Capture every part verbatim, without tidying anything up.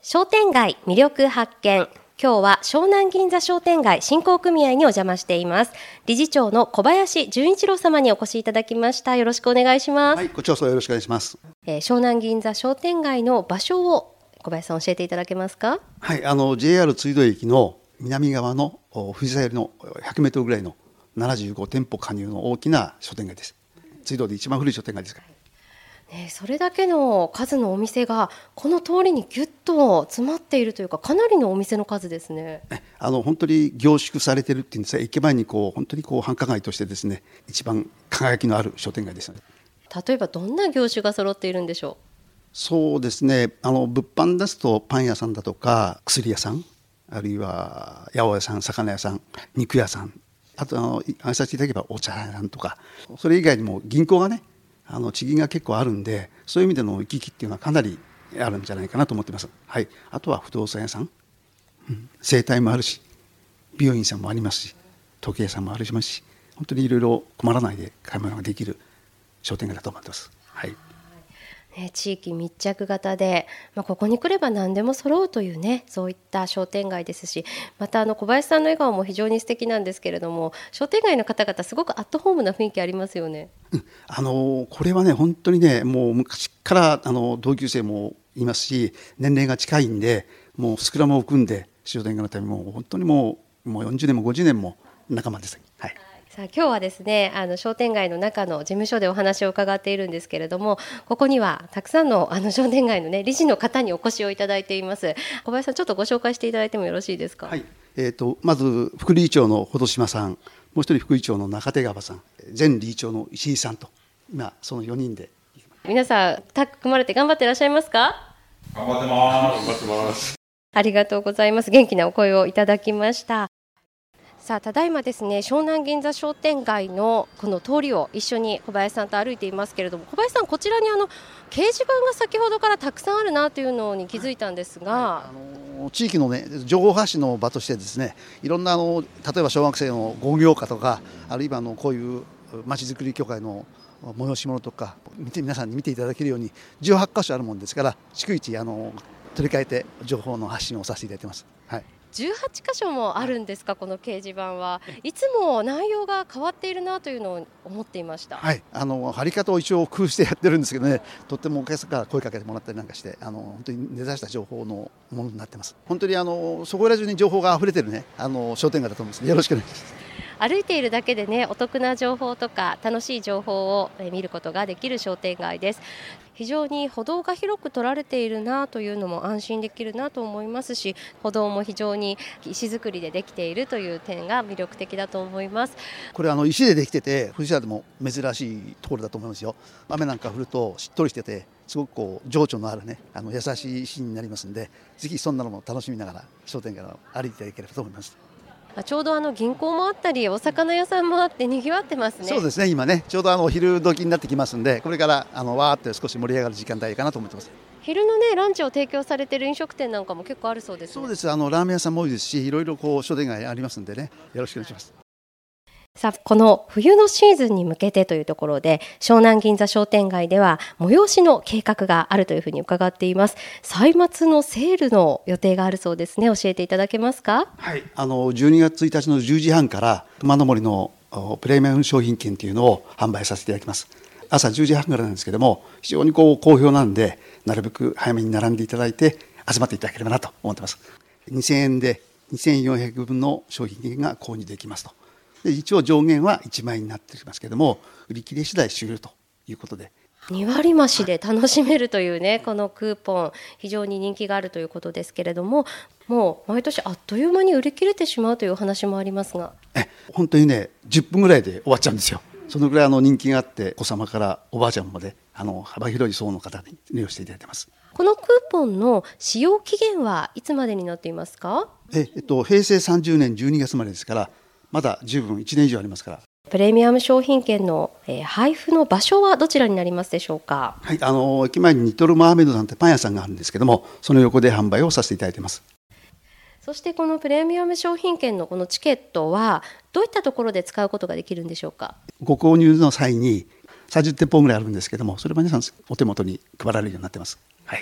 商店街魅力発見。今日は湘南銀座商店街振興組合にお邪魔しています。理事長の小林純一郎様にお越しいただきました。よろしくお願いします。 はい、こちらこそよろしくお願いします。 えー、湘南銀座商店街の場所を小林さん教えていただけますか？ はい、あの ジェイアール 追悼駅の南側の藤沢寄りのひゃくメートルぐらいのななじゅうごてんぽ加入の大きな商店街です。追悼で一番古い商店街ですから。 ね、それだけの数のお店がこの通りにぎゅっと詰まっているというか、かなりのお店の数ですね。 あの本当に凝縮されているっていうんですが、駅前にこう本当にこう繁華街としてですね、一番輝きのある商店街です。 例えばどんな業種が揃っているんでしょう？ そうですね、あの物販ですとパン屋さんだとか薬屋さん、あるいは八百屋さん、魚屋さん、肉屋さん、あとあの挨拶いただければお茶屋さんとか、それ以外にも銀行がね、あの地銀が結構あるんで、そういう意味での行き来っていうのはかなりあるんじゃないかなと思っています。はい、あとは不動産屋さん、うん、整体もあるし、美容院さんもありますし、時計屋さんもありますし、本当にいろいろ困らないで買い物ができる商店街だと思ってます。はい。 ね、地域密着型で、まあ、ここに来れば何でも揃うというね、そういった商店街ですし、またあの小林さんの笑顔も非常に素敵なんですけれども、商店街の方々すごくアットホームな雰囲気ありますよね。 うん、あのこれはね本当にね、もう昔からあの同級生もいますし、年齢が近いんで、もうスクラムを組んで商店街のためにもう本当にもう、もうよんじゅうねんもごじゅうねんも仲間です。はい。 さあ今日はですね、あの商店街の中の事務所でお話を伺っているんですけれども、ここにはたくさんのあの商店街の、ね、理事の方にお越しをいただいています。小林さん、ちょっとご紹介していただいてもよろしいですか？ はい、えーと、まず副理事長の穂島さん、もう一人副理事長の中手川さん、前理事長の石井さんと、今そのよにんで。 皆さんタッグ組まれて頑張っていらっしゃいますか？ 頑張ってます。頑張ってます。 ありがとうございます。元気なお声をいただきました。さあただいまですね、湘南銀座商店街のこの通りを一緒に小林さんと歩いていますけれども、小林さん、こちらにあの掲示板が先ほどからたくさんあるなというのに気づいたんですが、 はい、あの地域の、ね、情報発信の場としてですね、いろんなあの例えば小学生の工業科とか、あるいはあのこういうまちづくり協会の催し物とか見て、皆さんに見ていただけるようにじゅうはちかしょあるもんですから、逐一あの取り替えて情報の発信をさせていただいてます。はい、 じゅうはちかしょもあるんですか？この掲示板はいつも内容が変わっているなというのを思っていました。 はい、あの貼り方を一応工夫してやってるんですけどね、とってもお客さんから声かけてもらったりなんかして、あの本当に根ざした情報のものになってます。本当にあのそこら中に情報が溢れてるね、あの商店街だと思います。よろしくお願いします。 歩いているだけでね、お得な情報とか楽しい情報を見ることができる商店街です。非常に歩道が広く取られているなというのも安心できるなと思いますし、歩道も非常に石造りでできているという点が魅力的だと思います。 これあの石でできてて、藤沢でも珍しいところだと思いますよ。雨なんか降るとしっとりしてて、すごくこう情緒のあるね、あの優しい石になりますので、ぜひそんなのも楽しみながら商店街を歩いていただければと思います。 ちょうどあの銀行もあったりお魚屋さんもあってにぎわってますね。 そうですね、今ねちょうどあの昼時になってきますんで、これからあのわーって少し盛り上がる時間帯かなと思ってます。 昼のねランチを提供されている飲食店なんかも結構あるそうですね。 そうです、あのラーメン屋さんも多いですし、いろいろこう商店街ありますんでね、よろしくお願いします。 さあこの冬のシーズンに向けてというところで、湘南銀座商店街では催しの計画があるというふうに伺っています。歳末のセールの予定があるそうですね。教えていただけますか？ はい、あのじゅうにがつついたちのじゅうじはんから熊の森のプレミアム商品券というのを販売させていただきます。朝じゅうじはんからなんですけども、非常にこう好評なんで、なるべく早めに並んでいただいて集まっていただければなと思ってます。にせんえんでにせんよんひゃくぶんの商品券が購入できますと。で一応上限はいちまんえんになっていますけれども、売り切れ次第終了ということで、 に割増しで楽しめるというね、このクーポン非常に人気があるということですけれども、もう毎年あっという間に売り切れてしまうというお話もありますが、 え本当にねじゅっぷんぐらいで終わっちゃうんですよ。そのぐらいあの人気があって、お子様からおばあちゃんまであの幅広い層の方に利用していただいてます。 このクーポンの使用期限はいつまでになっていますか？ え、えっと、平成さんじゅうねんじゅうにがつまでですから、まだ十分いちねん以上ありますから。 プレミアム商品券の、えー、配布の場所はどちらになりますでしょうか？ はい、あの駅前にニトルマーメイドさんってパン屋さんがあるんですけども、その横で販売をさせていただいています。 そしてこのプレミアム商品券のこのチケットはどういったところで使うことができるんでしょうか？ ご購入の際にさんじゅってんぽんぐらいあるんですけども、それは皆さんお手元に配られるようになっています。はい、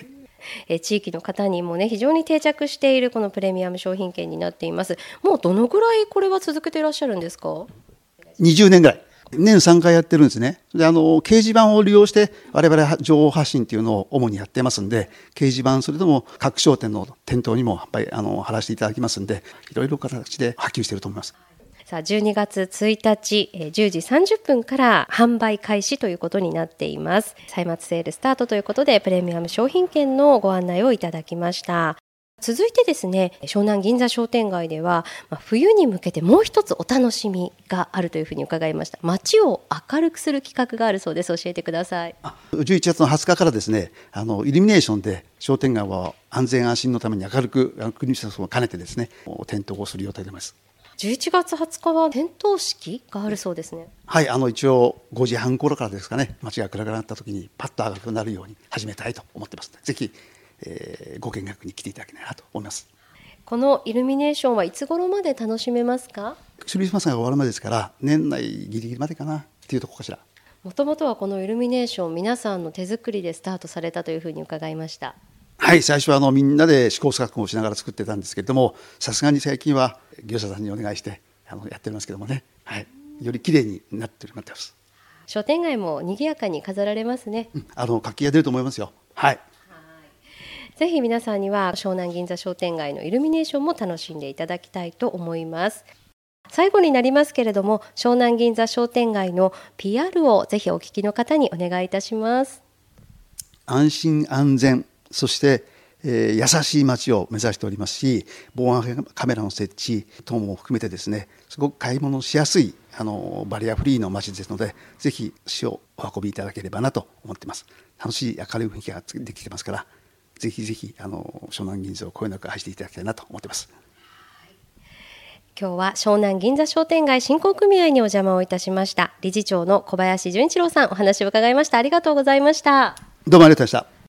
え地域の方にもね非常に定着しているこのプレミアム商品券になっています。もうどのぐらいこれは続けていらっしゃるんですか？ にじゅうねんぐらい、年さんかいやってるんですね。であの掲示板を利用して我々情報発信というのを主にやってますんで、掲示板それとも各商店の店頭にもやっぱりあの貼らせていただきますんで、いろいろ形で波及していると思います。 さあじゅうにがつついたちじゅうじさんじゅっぷんから販売開始ということになっています。歳末セールスタートということでプレミアム商品券のご案内をいただきました。続いてですね、湘南銀座商店街では、まあ、冬に向けてもう一つお楽しみがあるというふうに伺いました。街を明るくする企画があるそうです。教えてください。 じゅういちがつのはつかからですね、あのイルミネーションで商店街は安全安心のために明るくクリスマスを兼ねてですね点灯をする予定です。 じゅういちがつはつかは点灯式があるそうですね。 はい、あの一応ごじはん頃からですかね、街が暗くなった時にパッと明るくなるように始めたいと思ってますので、ぜひ、えー、ご見学に来ていただきたいなと思います。 このイルミネーションはいつ頃まで楽しめますか？ クリスマスが終わるまでですから年内ギリギリまでかなっていうところかしら。 もともとはこのイルミネーション皆さんの手作りでスタートされたというふうに伺いました。 はい、最初はあのみんなで試行錯誤をしながら作ってたんですけれども、さすがに最近は業者さんにお願いしてあのやってますけどもね、はい、より綺麗になってるなってます。 商店街も賑やかに飾られますね。 うん、あの活気が出ると思いますよ。はい。 ぜひ皆さんには湘南銀座商店街のイルミネーションも楽しんでいただきたいと思います。最後になりますけれども、湘南銀座商店街の ピーアール をぜひお聞きの方にお願いいたします。 安心安全、そして、えー、優しい街を目指しておりますし、防犯カメラの設置等も含めてですね、すごく買い物しやすいあのバリアフリーの街ですので、ぜひ足をお運びいただければなと思っています。楽しい明るい雰囲気ができてますから、ぜひぜひあの湘南銀座をこよなく愛していただきたいなと思っています。 今日は湘南銀座商店街振興組合にお邪魔をいたしました。理事長の小林純一郎さん、お話を伺いました。ありがとうございました。 どうもありがとうございました。